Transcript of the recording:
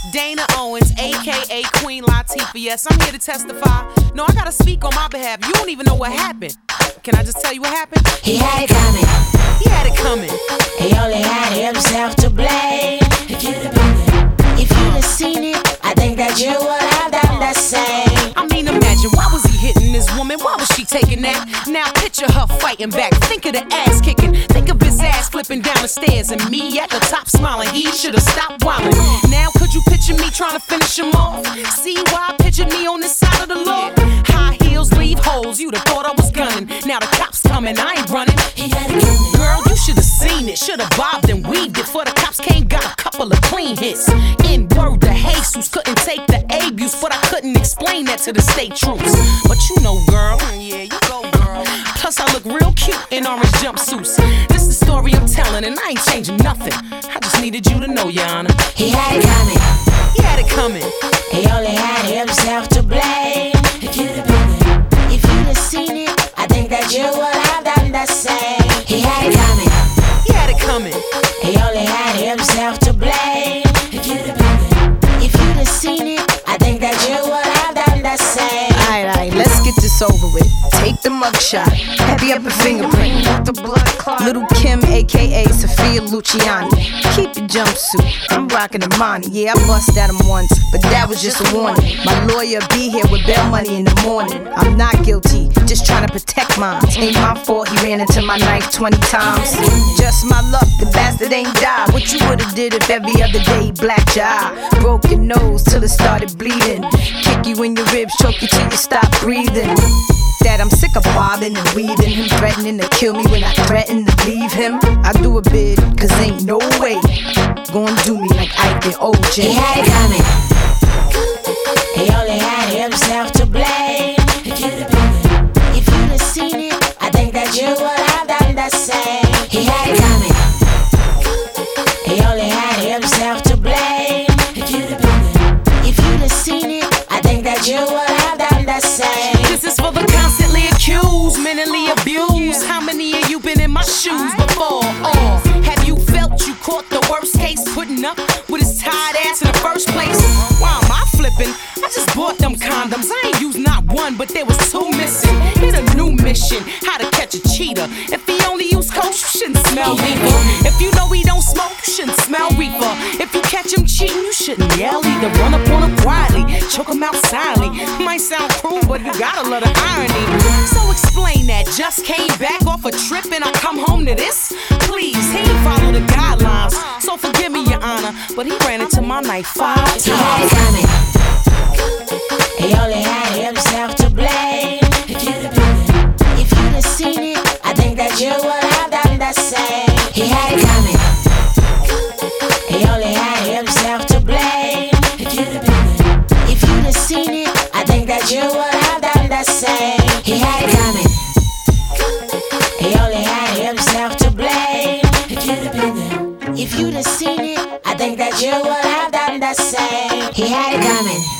Dana Owens, aka Queen Latifah. Yes, I'm here to testify. No, I gotta speak on my behalf. You don't even know what happened. Can I just tell you what happened? He had it coming. He had it coming. He only had himself to blame. If you'd have seen it, I think that you would have done the same. I mean, imagine, why was he hitting this woman? Why was she taking that? Now picture her fighting back. Think of the ass kicking. Think of his ass flipping down the stairs and me at the top smiling. He should've stopped wilding. Now could you picture me trying to finish him off? See why I pictured me on this side of the law? High heels leave holes. You'd have thought I was gunning. Now the cops coming, I ain't running. He had it coming. Girl, you should've seen it. Should've bobbed and weaved it. For the cops came, got a couple of clean hits. In word to Jesus, couldn't take the abuse, but I couldn't explain that to the state troops. But you know, girl, yeah, you go, girl. Plus, I look real cute in orange jumpsuits. This is the story I'm telling, and I ain't changing nothing. I just needed you to know, Your Honor. He had it coming. He had it coming. He only had himself to blame. If you'd have seen it, I think that you would have done the same. He had it coming. He had it coming. He only had himself to blame. If you'd have seen it, I think that you would have done the same. Alright, let's get this over with. Take the mugshot, heavy up a fingerprint, the blood clot. Little Kim, aka Sophia Luciani. Keep your jumpsuit, I'm rocking the money. Yeah, I bust at him once, but that was just a warning. My lawyer be here with bail money in the morning. I'm not guilty, just trying to protect mine. Ain't my fault he ran into my knife 20 times. Just my luck, the bastard ain't died. What you would've did if every other day blacked your eye? Broke your nose till it started bleeding. Kick you in your ribs, choke you till you stop breathing. That I'm sick of bobbing and weaving. Him threatening to kill me when I threaten to leave him. I do a bid, cause ain't no way gonna do me like Ike and OJ. He had it coming. He only had himself to blame. If you'd have seen it, I think that you would have done the same. He had it coming. He only had himself to blame. If you'd have seen it, I think that you would have done the same. This is for the constantly accused, mentally abused. How many of you been in my shoes before? Or have you felt you caught the worst case, putting up with his tired ass in the first place? Why am I flipping? I just bought them condoms. I ain't used not one, but there was two missing. Hit a new mission, how to catch a cheater. If he only use coke, you shouldn't smell reefer. If you know he don't smoke, you shouldn't smell reefer. If you catch him cheating, you shouldn't yell either. Run up on him quietly, choke him out silently. Might sound cruel, but you gotta love the irony. So explain that. Just came back off a trip and I come home to this? Please, he ain't follow the guidelines. So forgive me, Your Honor, but he ran into my knife 5 times. He had it coming. He only had himself to blame. If you'd have seen it, I think that you would have done the same. He had it coming. He only had himself to blame. If you'd have seen it, I think that you would have done the same. He had it coming. He only had himself to blame. If you'd have seen it, I think that you would have done the same. He had it coming.